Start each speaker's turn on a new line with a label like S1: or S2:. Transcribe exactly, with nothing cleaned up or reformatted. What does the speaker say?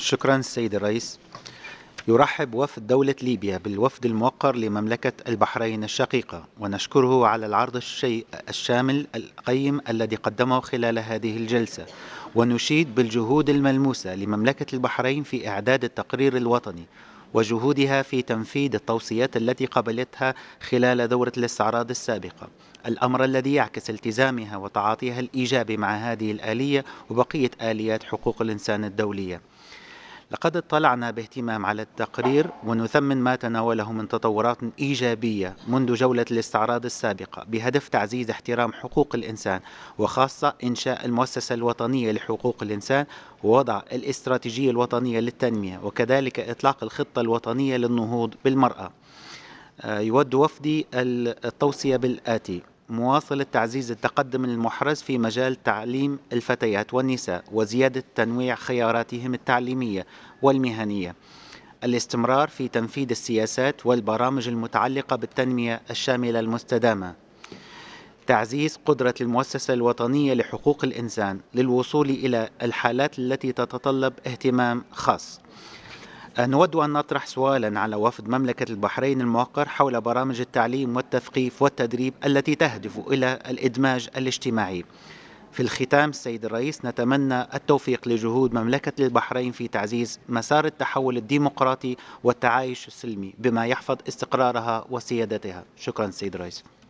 S1: شكرا السيد الرئيس. يرحب وفد دولة ليبيا بالوفد الموقر لمملكة البحرين الشقيقة، ونشكره على العرض الشيء الشامل القيم الذي قدمه خلال هذه الجلسة، ونشيد بالجهود الملموسة لمملكة البحرين في إعداد التقرير الوطني وجهودها في تنفيذ التوصيات التي قبلتها خلال دورة الاستعراض السابقة، الأمر الذي يعكس التزامها وتعاطيها الإيجابي مع هذه الآلية وبقية آليات حقوق الإنسان الدولية. لقد اطلعنا باهتمام على التقرير ونثمن ما تناوله من تطورات إيجابية منذ جولة الاستعراض السابقة بهدف تعزيز احترام حقوق الإنسان، وخاصة إنشاء المؤسسة الوطنية لحقوق الإنسان ووضع الاستراتيجية الوطنية للتنمية، وكذلك إطلاق الخطة الوطنية للنهوض بالمرأة. يود وفدي التوصية بالآتي: مواصلة تعزيز التقدم المحرز في مجال تعليم الفتيات والنساء وزيادة تنويع خياراتهم التعليمية والمهنية، الاستمرار في تنفيذ السياسات والبرامج المتعلقة بالتنمية الشاملة المستدامة، تعزيز قدرة المؤسسة الوطنية لحقوق الإنسان للوصول إلى الحالات التي تتطلب اهتمام خاص. نود أن نطرح سؤالا على وفد مملكة البحرين الموقر حول برامج التعليم والتثقيف والتدريب التي تهدف إلى الإدماج الاجتماعي. في الختام السيد الرئيس، نتمنى التوفيق لجهود مملكة البحرين في تعزيز مسار التحول الديمقراطي والتعايش السلمي بما يحفظ استقرارها وسيادتها. شكرا السيد الرئيس.